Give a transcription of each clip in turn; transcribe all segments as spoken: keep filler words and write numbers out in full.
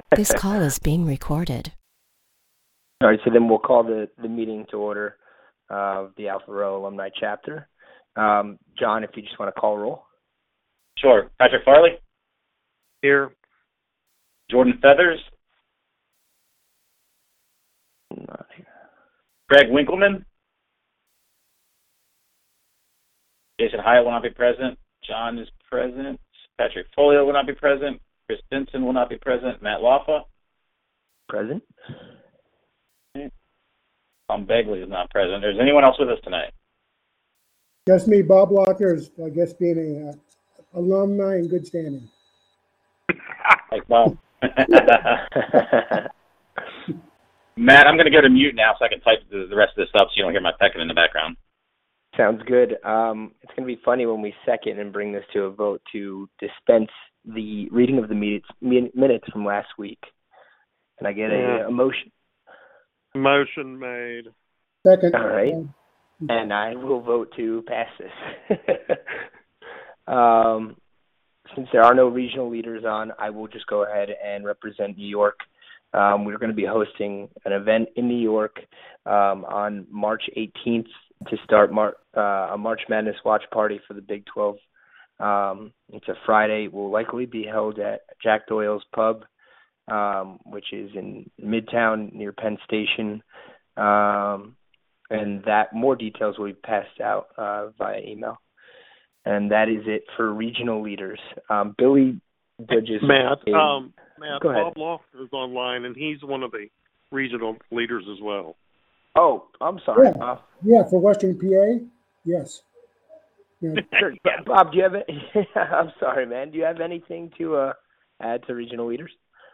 This call is being recorded. All right, so then we'll call the, the meeting to order of the Alpha Rho Alumni Chapter. Um, John, if you just want to call roll. Sure. Patrick Farley? Here. Jordan Feathers? Not here. Greg Winkleman? Jason Hyatt will not be present. John is present. Patrick Folio will not be present. Chris Benson will not be present. Matt Laffa? Present. Tom Begley is not present. Is anyone else with us tonight? Just me, Bob Walker, is, I guess, being a uh, alumni in good standing. Thanks, Bob. Matt, I'm going to go to mute now so I can type the, the rest of this up so you don't hear my pecking in the background. Sounds good. Um, it's going to be funny when we second and bring this to a vote to dispense the reading of the minutes, minutes from last week. Can I get Yeah. a, a motion? Motion made. Second. All right. And I will vote to pass this. um, since there are no regional leaders on, I will just go ahead and represent New York. Um, we're going to be hosting an event in New York um, on March eighteenth to start Mar- uh, a March Madness watch party for the Big twelve. Um, it's a Friday. It will likely be held at Jack Doyle's Pub, um, which is in Midtown near Penn Station. Um, and that more details will be passed out uh, via email. And that is it for regional leaders. Um, Billy Dudges. Matt, is, um, Matt, go ahead. Bob Lofter is online, and he's one of the regional leaders as well. Oh, I'm sorry. Yeah. Uh, Yeah, for Western P A, yes. Yeah. sure. Bob, do you have any, I'm sorry, man. Do you have anything to uh, add to regional leaders?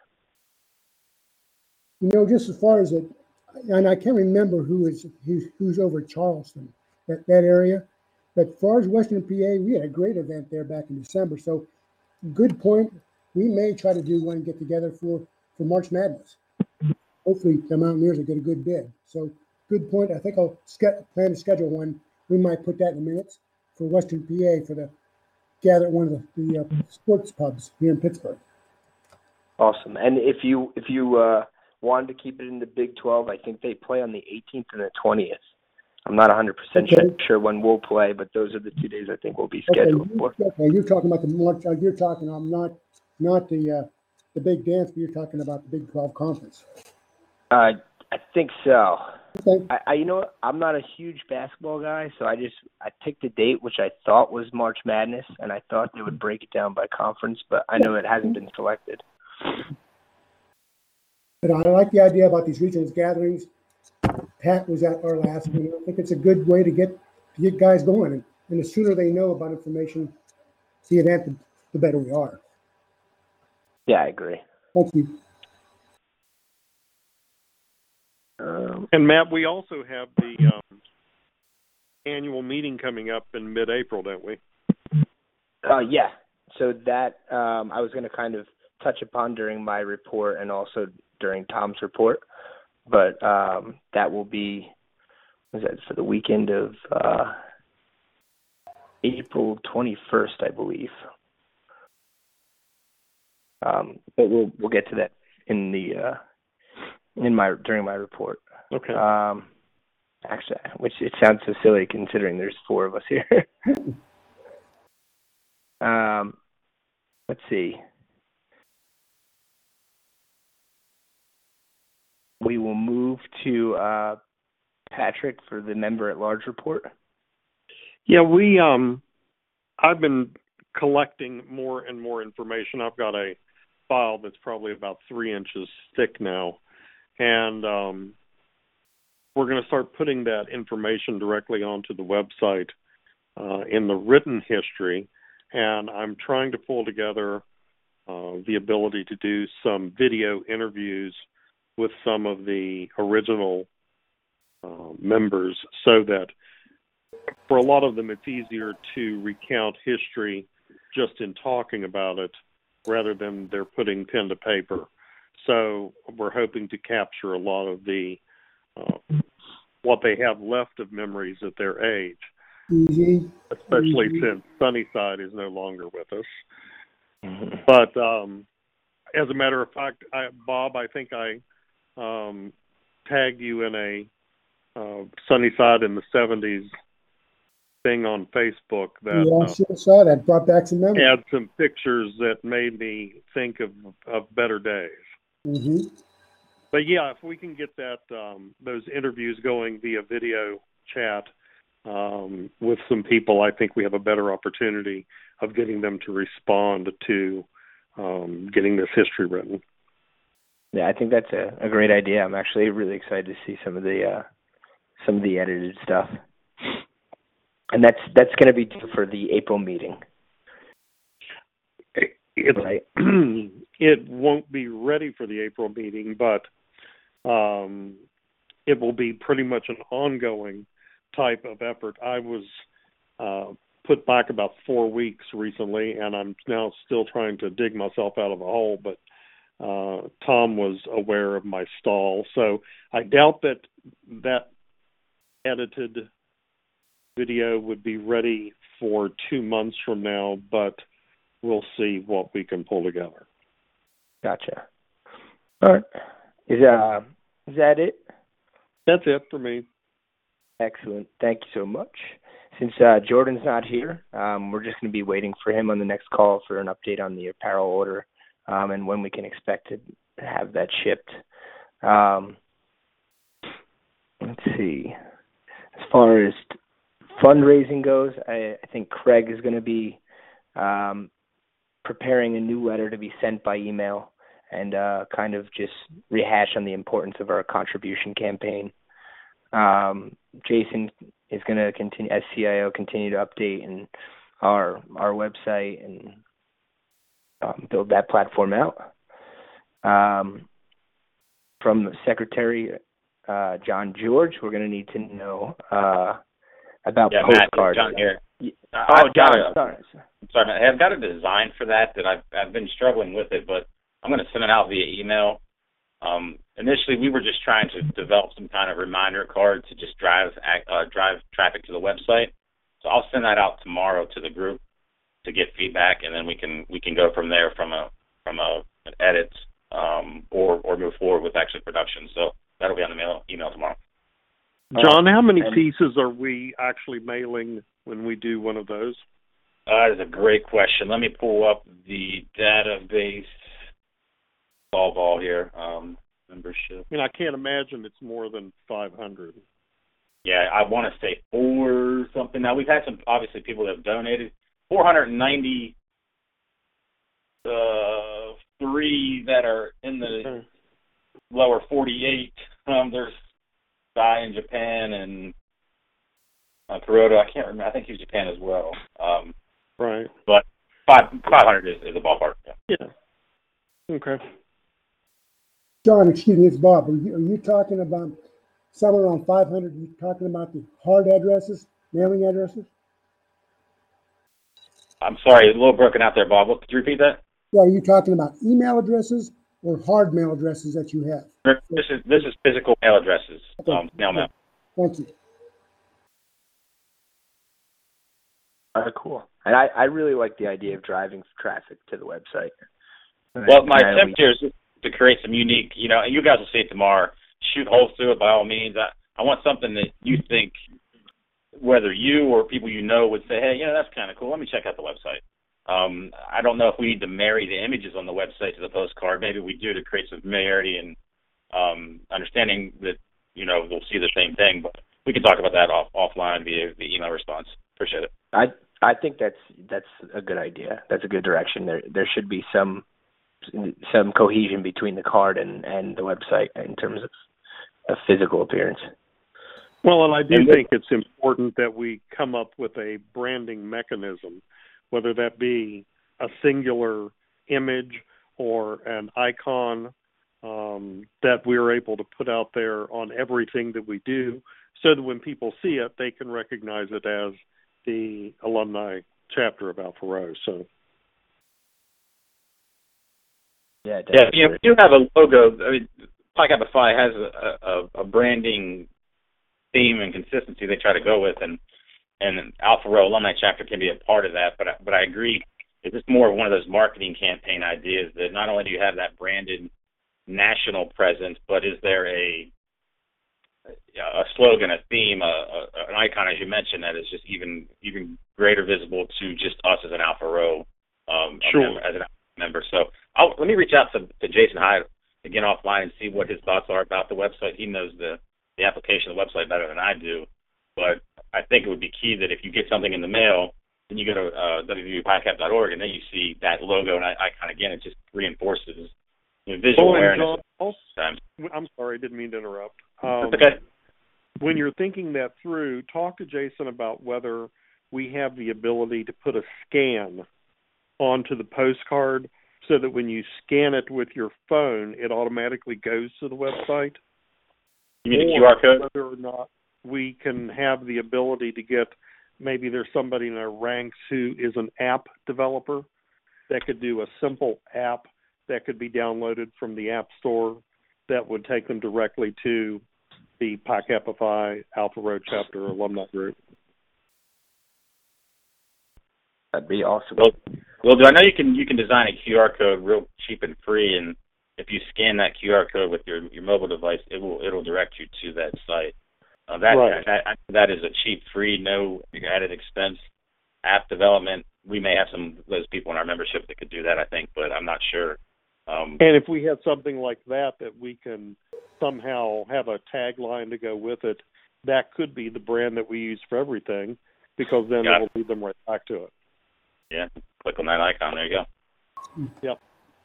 You know, just as far as it, and I can't remember who is who's, who's over Charleston, that, that area. But as far as Western P A, we had a great event there back in December. So, good point. We may try to do one get together for, for March Madness. Hopefully, the Mountaineers will get a good bid. So, good point. I think I'll ske- plan to schedule one. We might put that in the minutes for Western P A for the gather at one of the, the uh, sports pubs here in Pittsburgh. Awesome. And if you if you uh, wanted to keep it in the Big twelve, I think they play on the eighteenth and the twentieth. I'm not one hundred percent Okay. sure when we'll play, but those are the two days I think we'll be Okay, scheduled you, for. okay, you're talking about the March. Uh, you're talking. I'm not not the uh, the big dance, but you're talking about the Big twelve conference. Uh, I think so. Okay. I, I, you know what? I'm not a huge basketball guy, so I just I picked a date which I thought was March Madness, and I thought they would break it down by conference, but I know it hasn't been selected. But I like the idea about these regional gatherings. Pat was at our last one. I think it's a good way to get to get guys going, and, and the sooner they know about information, the event, the, the better we are. Yeah, I agree. Thank you. Um, And Matt, we also have the um, annual meeting coming up in mid-April, don't we? uh, yeah. So that um, I was going to kind of touch upon during my report and also during Tom's report. But um, that will be, was that for the weekend of uh, April twenty-first, I believe. Um, but we'll we'll get to that in the uh, in my during my report. Okay. Um, actually, which it sounds so silly considering there's four of us here. um, let's see. We will move to uh, Patrick for the member at large report. Yeah, we um I've been collecting more and more information. I've got a file that's probably about three inches thick now. And um we're going to start putting that information directly onto the website uh, in the written history. And I'm trying to pull together uh, the ability to do some video interviews with some of the original uh, members so that for a lot of them it's easier to recount history just in talking about it rather than they're putting pen to paper. So we're hoping to capture a lot of the uh, what they have left of memories at their age, Easy. especially Easy. since Sunnyside is no longer with us. Mm-hmm. But um, as a matter of fact, I, Bob, I think I um, tagged you in a uh, Sunnyside in the seventies thing on Facebook that Yeah, I uh, sure saw that. Brought back some memories. had some pictures that made me think of, of better days. Mm-hmm. But yeah, if we can get that um, those interviews going via video chat um, with some people, I think we have a better opportunity of getting them to respond to um, getting this history written. Yeah, I think that's a, a great idea. I'm actually really excited to see some of the uh, some of the edited stuff, and that's that's going to be due for the April meeting. It, right. It won't be ready for the April meeting, but um, it will be pretty much an ongoing type of effort. I was uh, put back about four weeks recently, and I'm now still trying to dig myself out of a hole, but uh, Tom was aware of my stall. So I doubt that that edited video would be ready for two months from now, but we'll see what we can pull together. Gotcha. All right. Is, uh, is that it? That's it for me. Excellent. Thank you so much. Since uh, Jordan's not here, um, we're just going to be waiting for him on the next call for an update on the apparel order um, and when we can expect to have that shipped. Um, let's see. As far as fundraising goes, I, I think Craig is going to be um, preparing a new letter to be sent by email and uh, kind of just rehash on the importance of our contribution campaign. Um, Jason is going to continue, as C I O, continue to update and our our website and um, build that platform out. Um, from Secretary uh, John George, we're going to need to know uh, about yeah, postcards. Matt, John here. Oh, I've got John, a, sorry. I'm sorry, Matt. I've got a design for that that I've I've been struggling with it, but I'm going to send it out via email. Um, initially, we were just trying to develop some kind of reminder card to just drive uh, drive traffic to the website. So I'll send that out tomorrow to the group to get feedback, and then we can we can go from there from a from a an edit um, or or move forward with actually production. So that'll be on the mail, email tomorrow. John, how many pieces are we actually mailing when we do one of those? Uh, that is a great question. Let me pull up the database. Ball ball here. Um, membership. I mean, I can't imagine it's more than five hundred. Yeah, I want to say four something. Now, we've had some, obviously, people that have donated. four hundred ninety, uh, three that are in the okay. lower forty-eight. Um, there's Guy in Japan and uh, Kuroda. I can't remember. I think he's Japan as well. Um, right. But five, 500 is, is a ballpark. Yeah. yeah. Okay. John, excuse me, it's Bob. Are you, are you talking about somewhere around five hundred? Are you talking about the hard addresses, mailing addresses? I'm sorry, a little broken out there, Bob. Could you repeat that? Yeah, are you talking about email addresses or hard mail addresses that you have? This is this is physical mail addresses. Okay. Um, mail mail. Thank you. All right, cool. And I, I really like the idea of driving traffic to the website. Well, my And I- attempt here is to create some unique, you know, and you guys will see it tomorrow. Shoot holes through it by all means. I, I want something that you think, whether you or people you know would say, hey, yeah, that's kind of cool. Let me check out the website. Um, I don't know if we need to marry the images on the website to the postcard. Maybe we do to create some familiarity and um, understanding that, you know, they'll see the same thing. But we can talk about that off offline via the email response. Appreciate it. I I think that's that's a good idea. That's a good direction. There there should be some some cohesion between the card and, and the website in terms of a physical appearance. Well, and I do and think it's important that we come up with a branding mechanism, whether that be a singular image or an icon um, that we're able to put out there on everything that we do, so that when people see it, they can recognize it as the alumni chapter of Alpha Rose. So, Yeah, yeah, you know, we do have a logo. I mean, Pi Kappa Phi has a, a, a branding theme and consistency they try to go with, and and Alpha Rho Alumni Chapter can be a part of that. But I, but I agree, is this more of one of those marketing campaign ideas that not only do you have that branded national presence, but is there a a slogan, a theme, a, a, an icon, as you mentioned, that is just even even greater visible to just us as an Alpha Rho, um, sure. member, as an member. So I'll, let me reach out to, to Jason Hyde again offline and see what his thoughts are about the website. He knows the, the application of the website better than I do, but I think it would be key that if you get something in the mail, then you go to uh, w w w dot picap dot org, and then you see that logo and icon again. It just reinforces you know, visual oh, awareness. John, I'm sorry, I didn't mean to interrupt. Um, That's okay. When you're thinking that through, talk to Jason about whether we have the ability to put a scan onto the postcard so that when you scan it with your phone, it automatically goes to the website. You mean the Q R code? Whether or not we can have the ability to get, maybe there's somebody in our ranks who is an app developer that could do a simple app that could be downloaded from the App Store that would take them directly to the Pi Kappa Phi Alpha Rho Chapter alumni group. That'd be awesome. Well, well, I know you can you can design a Q R code real cheap and free, and if you scan that Q R code with your, your mobile device, it will it'll direct you to that site. Uh, that, right. that that is a cheap, free, no added expense app development. We may have some of those people in our membership that could do that, I think, but I'm not sure. Um, and if we had something like that that we can somehow have a tagline to go with it, that could be the brand that we use for everything, because then it will lead them right back to it. Yeah, click on that icon. There you go. Yep.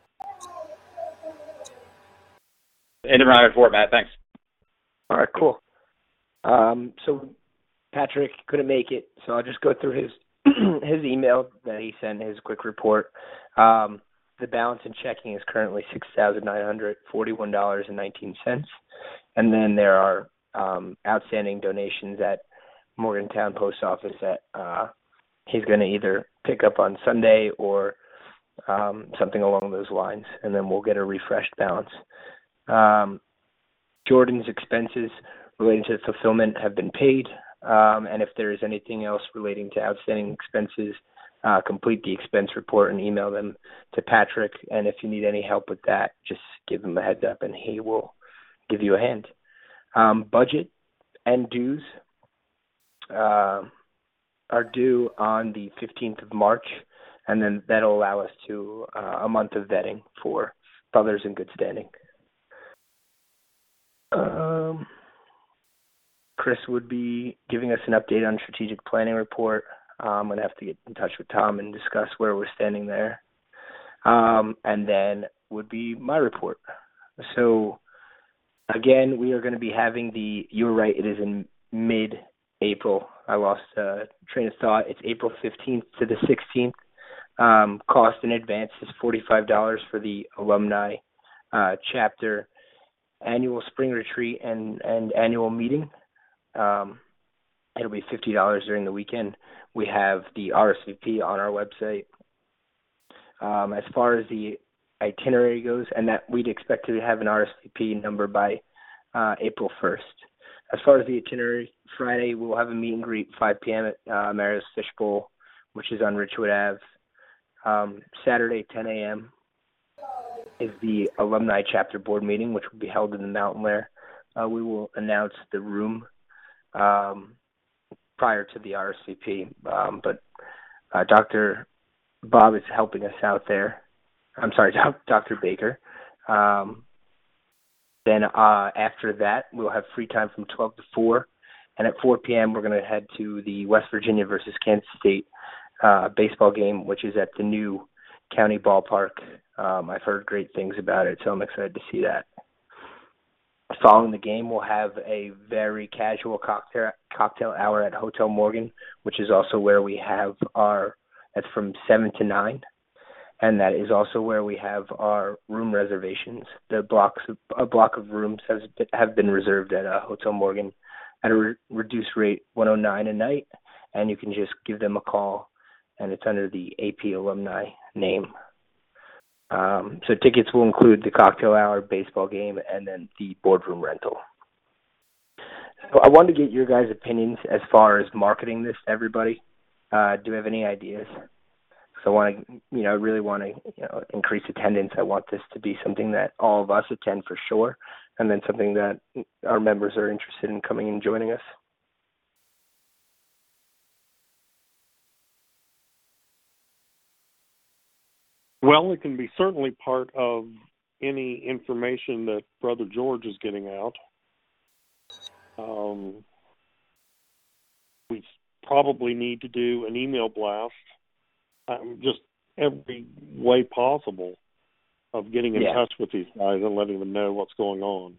End of round report, Matt. Thanks. All right, cool. Um, so Patrick couldn't make it, so I'll just go through his his email that he sent, his quick report. Um, the balance in checking is currently six thousand nine hundred forty-one dollars and nineteen cents, and then there are um, outstanding donations at Morgantown Post Office that uh, he's going to either pick up on Sunday or um, something along those lines, and then we'll get a refreshed balance. Um, Jordan's expenses relating to fulfillment have been paid, um, and if there is anything else relating to outstanding expenses, uh, complete the expense report and email them to Patrick. And if you need any help with that, just give him a heads up, and he will give you a hand. Um, budget and dues uh, are due on the fifteenth of March, and then that'll allow us to uh, a month of vetting for brothers in good standing. Um, Chris would be giving us an update on strategic planning report. Um, I'm going to have to get in touch with Tom and discuss where we're standing there. Um, and then would be my report. So, again, we are going to be having the, you were right, it is in mid-April. I lost uh, train of thought. It's April fifteenth to the sixteenth. Um, cost in advance is forty-five dollars for the alumni uh, chapter annual spring retreat and, and annual meeting. Um, it'll be fifty dollars during the weekend. We have the R S V P on our website. Um, as far as the itinerary goes, and that we'd expect to have an R S V P number by uh, April first. As far as the itinerary, Friday we'll have a meet and greet five p.m. at uh, Mario's Fishbowl, which is on Richwood Avenue. Um, Saturday, ten a.m. is the alumni chapter board meeting, which will be held in the Mountain Lair. Uh, we will announce the room um, prior to the R S V P, um, but uh, Doctor Bob is helping us out there. I'm sorry, Doctor Baker. Um, then uh, after that, we'll have free time from twelve to four, and at four p.m. we're going to head to the West Virginia versus Kansas State uh, baseball game, which is at the new county ballpark. Um, I've heard great things about it, so I'm excited to see that. Following the game, we'll have a very casual cocktail cocktail hour at Hotel Morgan, which is also where we have our, that's from seven to nine, and that is also where we have our room reservations. The blocks, a block of rooms has been, have been reserved at uh, Hotel Morgan at a re- reduced rate, one hundred nine dollars a night, and you can just give them a call, and it's under the A P alumni name. Um, so tickets will include the cocktail hour, baseball game, and then the boardroom rental. So I wanted to get your guys' opinions as far as marketing this to everybody. Uh, do you have any ideas? So So I want to, you know, I really want to, you know, increase attendance. I want this to be something that all of us attend for sure, and then something that our members are interested in coming and joining us. Well, it can be certainly part of any information that Brother George is getting out. Um, we probably need to do an email blast, um, just every way possible of getting in yeah. touch with these guys and letting them know what's going on.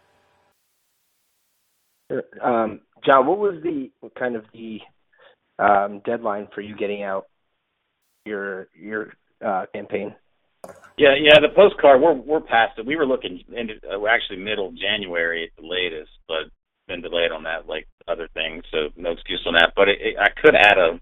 Um, John, what was the kind of the um, deadline for you getting out your your uh, campaign? Yeah, yeah, the postcard, we're we're past it. We were looking into uh, we're actually middle January at the latest, but been delayed on that, like other things, so no excuse on that. But it, it, I could add a,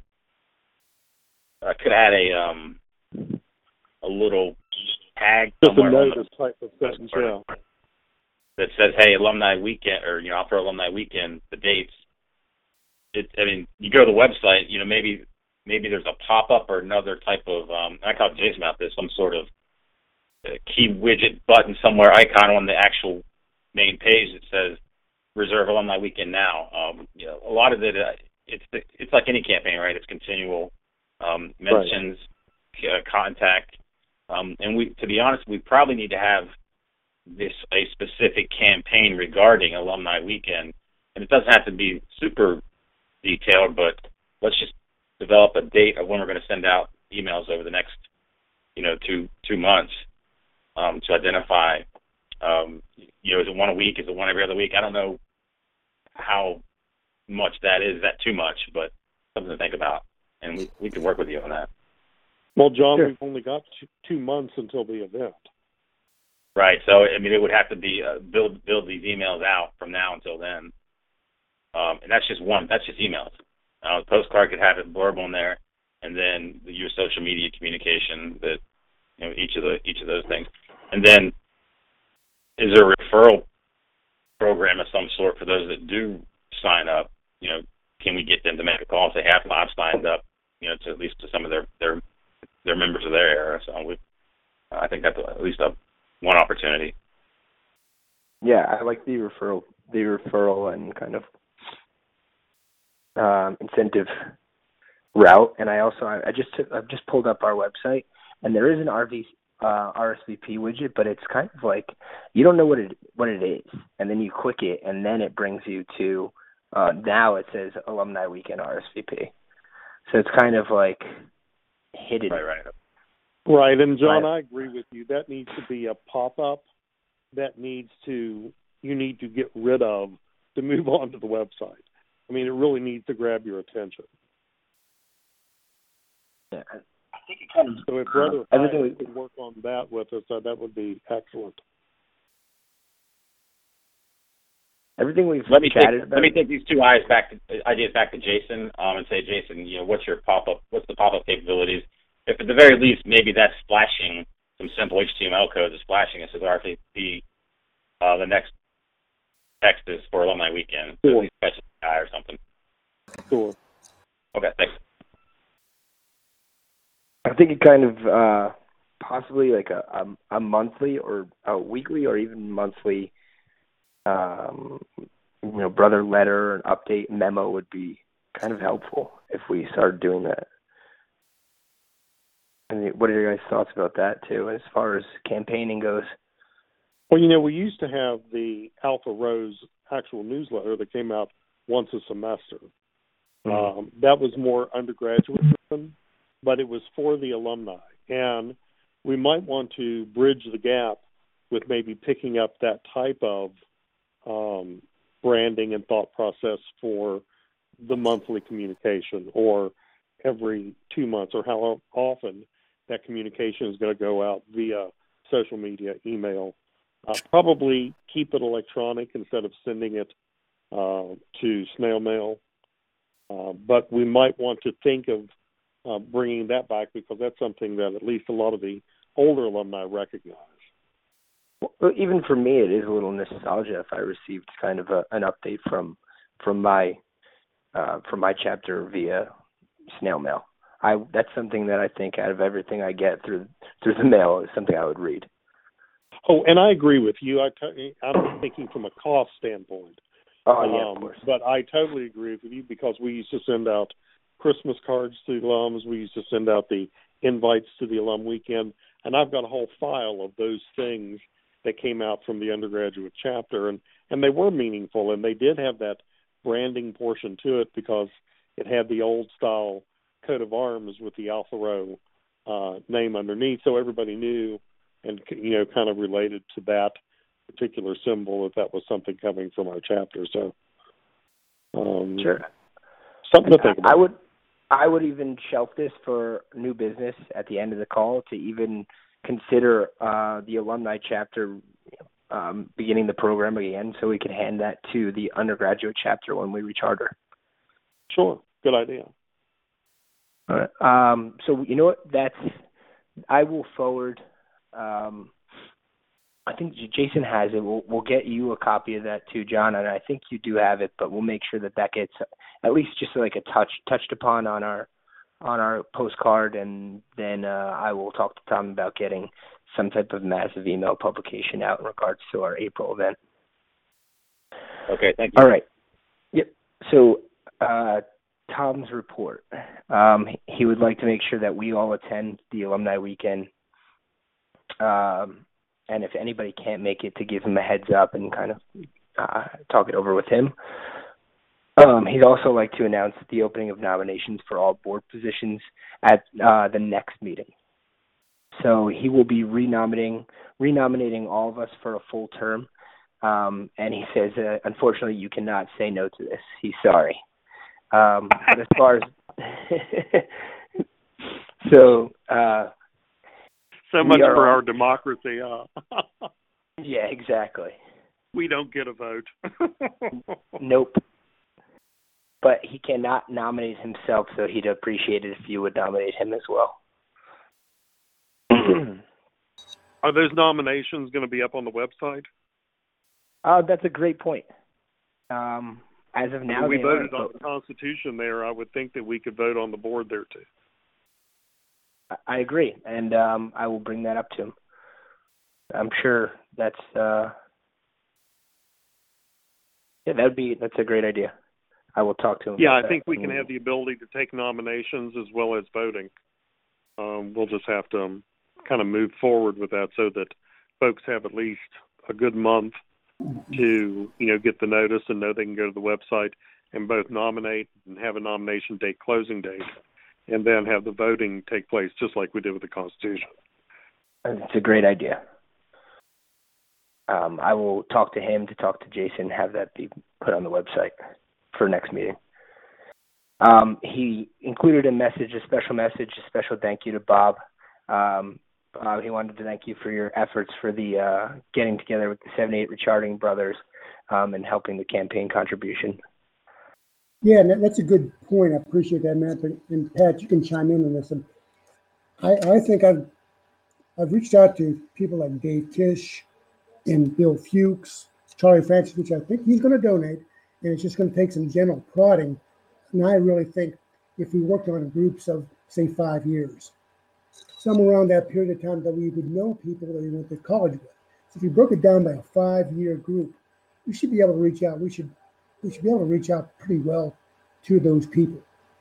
I could add a um, a little tag Just a somewhere on notice the, type of sentence, yeah. that says, "Hey, alumni weekend," or you know, for alumni weekend, the dates. It, I mean, you go to the website, you know, maybe maybe there's a pop up or another type of. Um, I talked to Jason about this, some sort of key widget button somewhere, icon on the actual main page that says "Reserve Alumni Weekend now." Um, you know, a lot of it, uh, it's the, it's like any campaign, right? It's continual um, mentions, right. uh, contact, um, and we, to be honest, we probably need to have this a specific campaign regarding Alumni Weekend, and it doesn't have to be super detailed, but let's just develop a date of when we're going to send out emails over the next, you know, two two months. Um, to identify, um, you know, is it one a week? Is it one every other week? I don't know how much that is. Is that too much? But something to think about, and we we can work with you on that. Well, John, sure. We've only got two, two months until the event. Right. So I mean, it would have to be uh, build build these emails out from now until then, um, and that's just one. That's just emails. Uh, the postcard could have a blurb on there, and then the, your social media communication that. You know, each of the each of those things, and then is there a referral program of some sort for those that do sign up? You know, can we get them to make a call and say, "Hey, I've signed up," you know, to at least to some of their their their members of their era. So we, I think that's at least a one opportunity. Yeah, I like the referral, the referral and kind of um, incentive route. And I also I, I just took, I've just pulled up our website. And there is an R V, uh, R S V P widget, but it's kind of like you don't know what it what it is, and then you click it, and then it brings you to uh, now it says Alumni Weekend R S V P. So it's kind of like hidden. Right, right. Right, and John, right. I agree with you. That needs to be a pop-up. That needs to you need to get rid of to move on to the website. I mean, it really needs to grab your attention. Yeah. I think it kind of, so if Brother uh, everything we could work on that with us, uh, that would be excellent. Everything we've let me chatted take, about. Let me take these two ideas back to, ideas back to Jason um, and say, Jason, you know, what's your pop-up? What's the pop-up capabilities? If at the very least, maybe that's splashing some simple H T M L code, is splashing it says R S V P. Uh, the next text is for Alumni Weekend. So Sure. at least catch a guy or something. Sure. Okay, thanks. I think it kind of uh, possibly like a, a a monthly or a weekly or even monthly, um, you know, brother letter, an update memo would be kind of helpful if we started doing that. And what are your guys' thoughts about that too, as far as campaigning goes? Well, you know, we used to have the Alpha Rose actual newsletter that came out once a semester. Mm-hmm. Um, that was more undergraduate driven, but it was for the alumni. And we might want to bridge the gap with maybe picking up that type of um, branding and thought process for the monthly communication or every two months or how often that communication is going to go out via social media, email. Uh, probably keep it electronic instead of sending it uh, to snail mail. Uh, but we might want to think of uh, bringing that back because that's something that at least a lot of the older alumni recognize. Well, even for me, it is a little nostalgia if I received kind of a, an update from from my uh, from my chapter via snail mail. I that's something that I think out of everything I get through through the mail is something I would read. Oh, and I agree with you. I t- I'm thinking from a cost standpoint. Oh yeah, um, of course. But I totally agree with you because we used to send out Christmas cards to the alums. We used to send out the invites to the alum weekend, and I've got a whole file of those things that came out from the undergraduate chapter, and, and they were meaningful, and they did have that branding portion to it because it had the old style coat of arms with the Alpha Rho uh, name underneath, so everybody knew and, you know, kind of related to that particular symbol that that was something coming from our chapter. So um, sure, something to think about. I would I would even shelf this for new business at the end of the call to even consider uh, the alumni chapter um, beginning the program again, so we can hand that to the undergraduate chapter when we recharter. Sure, good idea. All right. Um, so you know what? That's I will forward. Um, I think Jason has it. We'll, we'll get you a copy of that too, John, and I think you do have it. But we'll make sure that that gets at least just like a touch touched upon on our on our postcard, and then uh, I will talk to Tom about getting some type of massive email publication out in regards to our April event. Okay, thank you. All right. Yep. So uh, Tom's report. Um, he would like to make sure that we all attend the alumni weekend. Um, and if anybody can't make it, to give him a heads up and kind of uh, talk it over with him. Um, he'd also like to announce the opening of nominations for all board positions at uh, the next meeting. So he will be renominating, renominating all of us for a full term. Um, and he says, uh, unfortunately, you cannot say no to this. He's sorry. Um, but as far as so, uh, so much for all, our democracy. Uh. Yeah, exactly. We don't get a vote. Nope. But he cannot nominate himself, so he'd appreciate it if you would nominate him as well. Are those nominations going to be up on the website? Uh, that's a great point. Um, as of now, I mean, we they voted aren't, on the Constitution there. I would think that we could vote on the board there too. I agree, and um, I will bring that up to him. I'm sure that's uh, yeah, that'd be that's a great idea. I will talk to him. Yeah, about I think that. we can have the ability to take nominations as well as voting. Um, we'll just have to um, kind of move forward with that so that folks have at least a good month to, you know, get the notice and know they can go to the website and both nominate and have a nomination date closing date, and then have the voting take place just like we did with the Constitution. It's a great idea. Um, I will talk to him to talk to Jason, have that be put on the website for next meeting. Um, he included a message, a special message, a special thank you to Bob. Um, uh, he wanted to thank you for your efforts for the uh, getting together with the seventy-eight Recharting brothers um, and helping the campaign contribution. Yeah, and that's a good point. I appreciate that, Matt. And Pat, you can chime in on this. And I, I think I've I've reached out to people like Dave Tisch and Bill Fuchs, Charlie Francis, which I think he's going to donate, and it's just going to take some general prodding. And I really think if we worked on groups of, say, five years, somewhere around that period of time that we would know people that we went to college with. So if you broke it down by a five-year group, we should be able to reach out. We should we should be able to reach out pretty well to those people.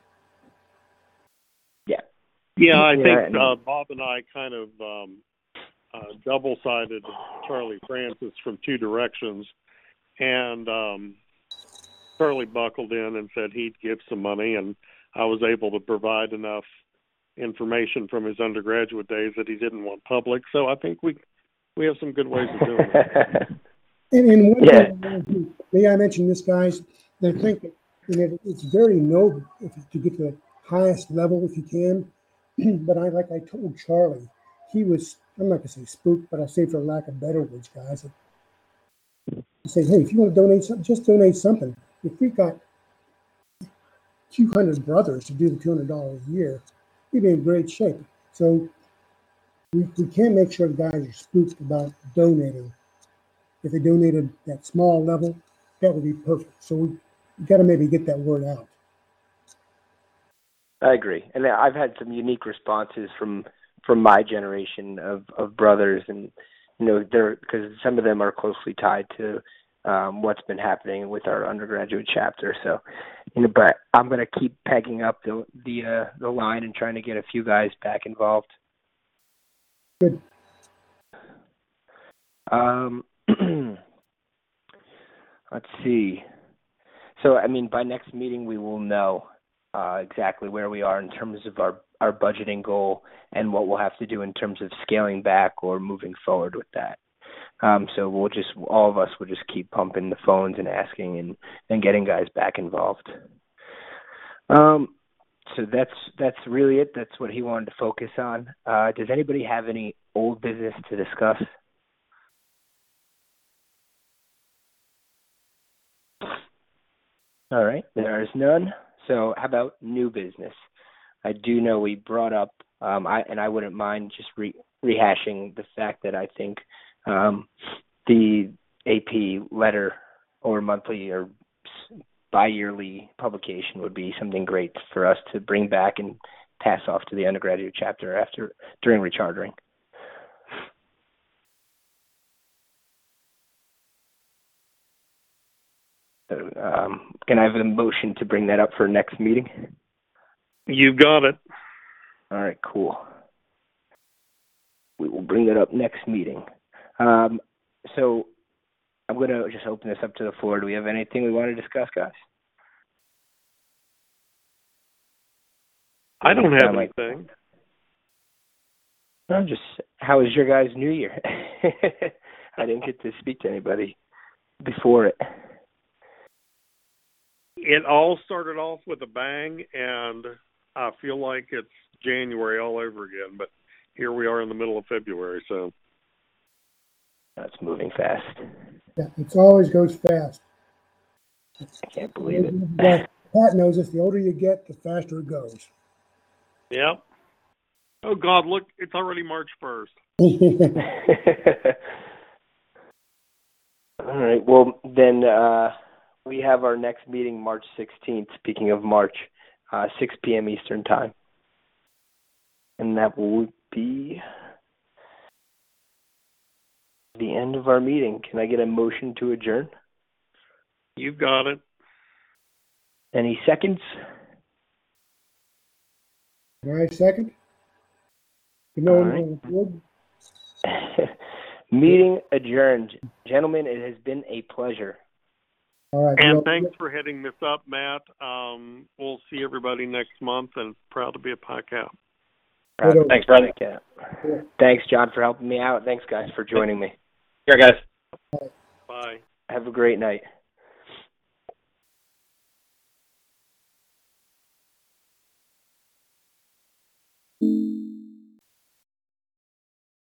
Yeah. Yeah, I yeah, think I uh, Bob and I kind of um, uh, double-sided Charlie Francis from two directions, and um, Charlie buckled in and said he'd give some money, and I was able to provide enough information from his undergraduate days that he didn't want public. So I think we we have some good ways of doing it. And, and one Yeah. thing, may I mention this, guys? I think that, you know, it's very noble if, to get to the highest level if you can. But I, like I told Charlie, he was, I'm not going to say spooked, but I'll say for lack of better words, guys. I say, hey, if you want to donate something, just donate something. If we got two hundred brothers to do the two hundred dollars a year, we'd be in great shape. So we, we can't make sure the guys are spooked about donating. If they donated that small level, that would be perfect. So we, we got to maybe get that word out. I agree, and I've had some unique responses from from my generation of, of brothers, and you know, they're because some of them are closely tied to um, what's been happening with our undergraduate chapter. So, you know, but I'm going to keep pegging up the the uh, the line and trying to get a few guys back involved. Good. Um, let's see. So, I mean, by next meeting, we will know uh, exactly where we are in terms of our, our budgeting goal and what we'll have to do in terms of scaling back or moving forward with that. Um, so we'll just, all of us will just keep pumping the phones and asking and, and getting guys back involved. Um, so that's, that's really it. That's what he wanted to focus on. Uh, does anybody have any old business to discuss? All right, there is none. So how about new business? I do know we brought up, um, I and I wouldn't mind just re- rehashing the fact that I think um, the A P letter or monthly or bi-yearly publication would be something great for us to bring back and pass off to the undergraduate chapter after during rechartering. Um, can I have a motion to bring that up for next meeting? You got it. All right, cool. We will bring that up next meeting. Um, so I'm going to just open this up to the floor. Do we have anything we want to discuss, guys? I don't have like, anything. I'm just, how was your guys' New Year? I didn't get to speak to anybody before it. It all started off with a bang, and I feel like it's January all over again, but here we are in the middle of February, so. That's moving fast. Yeah, it always goes fast. I can't believe it. Yeah, Pat knows this. The older you get, the faster it goes. Yeah. Oh, God, look, it's already March first. All right, well, then uh, we have our next meeting March sixteenth, speaking of March, uh, six p.m. Eastern Time. And that will be the end of our meeting. Can I get a motion to adjourn? You've got it. Any seconds? All right, second. You know, All right. Meeting adjourned. Gentlemen, it has been a pleasure. All right. And well, thanks for heading this up, Matt. Um, we'll see everybody next month, and proud to be a Pi Cap. Proud to Thanks, brother. Pi Cap. Thanks, John, for helping me out. Thanks, guys, for joining me. Here, guys. Bye. Have a great night.